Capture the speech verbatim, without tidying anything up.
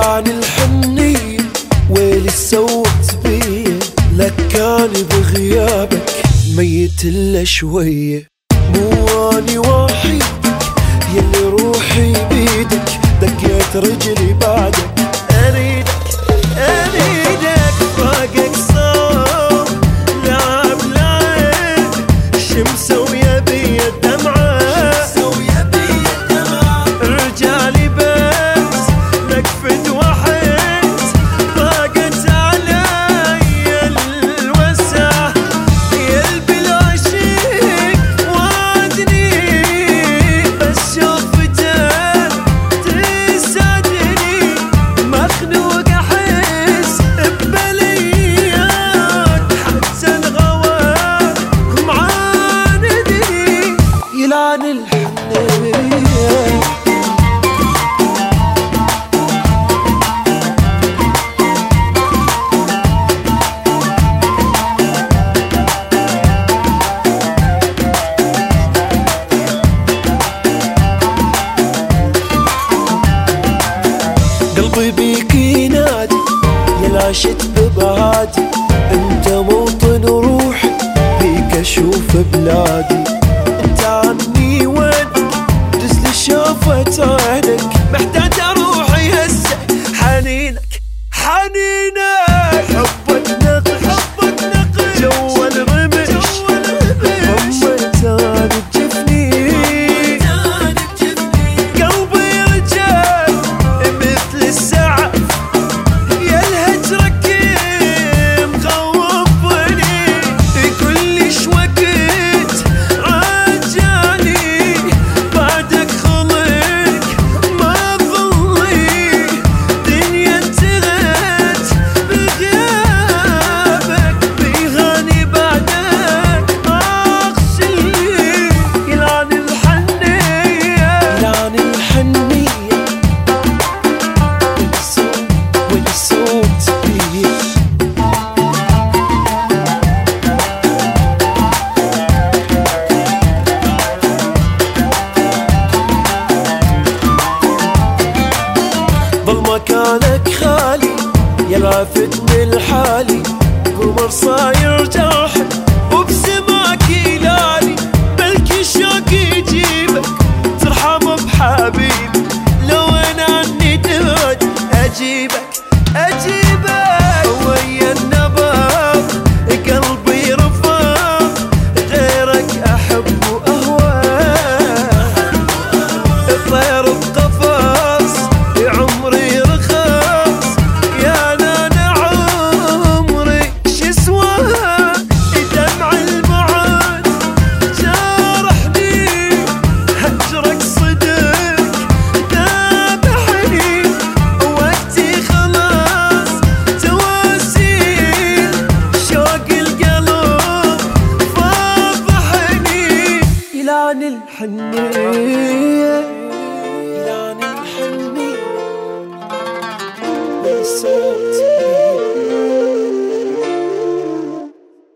يلعن الحنية ويلي سوت بيه، لك كان بغيابك ميت الا شوية. مو اني وحيدك يلي روحي بيدك، دقيت رجلي بعدك اريدك اريدك. فراقك صار لعب لعب، شمسة ويا بي الدمعة، رجالي بس لك فد واحد، ضاقت علي الوسع. قلبي العشيق وادني بس شوفتك تسعدني، مخنوق احس ببليات حتى الغوار معاندني. يلعن الحنية قلبي بيك ينادي، يلاشت ببعادي، انت موطن روحي بيك اشوف بلادي. انت عني وين تسلي شافت عينك، محتاج روحي هسه حنينك حنينك. حبك نقش حبك نقش جوا الرمش، ضميتان بجفني قلبي رجال مثل السعف، يا الهجرك مخوفني كلش وقت عجاني. بعدك خلق ما ظلي دنيا انتهت بغيابك، بيغاني بعدك اغسلي. يلعن الحنية يلعن الحنية واللي صوت بيه. ظل مكانك خالي يلافتني لحالي، قمر صاير جرح وبسماك يلالي. بلكي شوق يجيبك ترحم بحبيبي، لو انا عني تبعد اجيبك اجيبك. ويا النبض قلبي رفض، غيرك احب واهواه. طير بقفص عمري رخص، يا انا عمري شسواه. دمع البعد جرحني، هجرك صدق ذابحني. وقتي خلاص تواسيل، شوق القلب فاضحني. يلعن الحنين